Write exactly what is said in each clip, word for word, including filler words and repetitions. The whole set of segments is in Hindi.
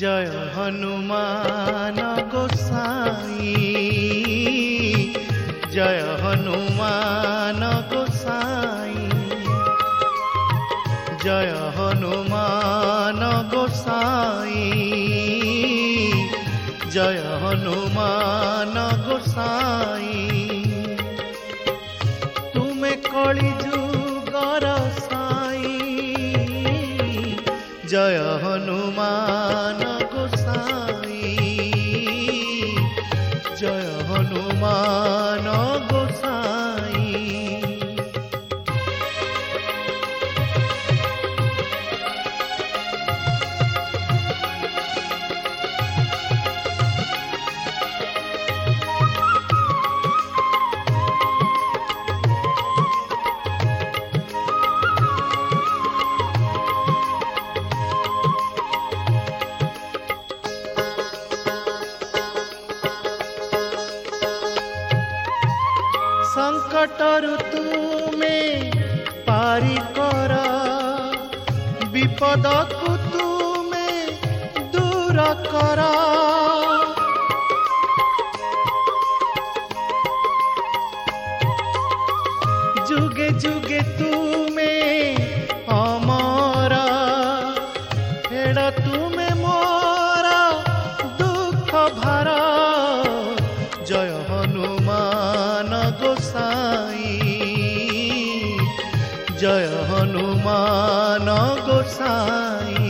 जय हनुमान गोसाई जय हनुमान गोसाई जय हनुमान गोसाई जय हनुमान गोसाई तुम्हें कली जुगर साई जय हनुमान गोसाई जय हनुमान गोसाई। संकट ऋतु में पारी कर विपद को तुम्हें दूर कर जुगे जुगे तुम्हें अमर हेड़ तुम्हें मोरा दुख भार जय हनुमान गोसाई जय हनुमान गोसाई।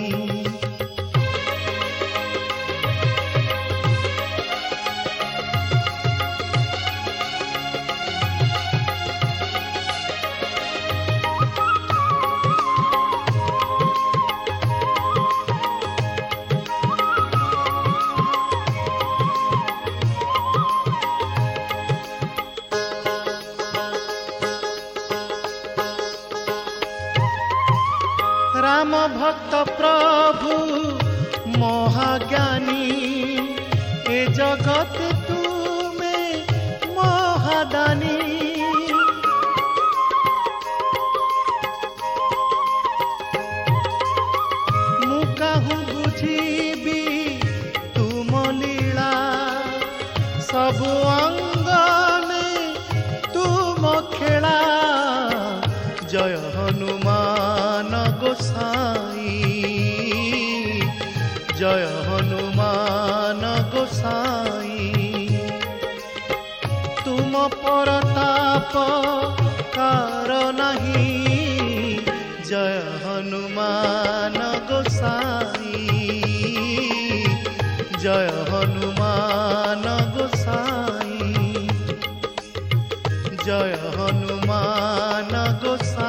राम भक्त प्रभु महाज्ञानी ए जगत तुम्हें महादानी मु कहूँ बुझीबी तुम लीला सब अंग में तुम खेला जय हनुमान गोसाई जय हनुमान गोसाई तुम परताप कार नहीं जय हनुमान गोसाई जय हनुमान गोसाई जय हनुमान गोसाई।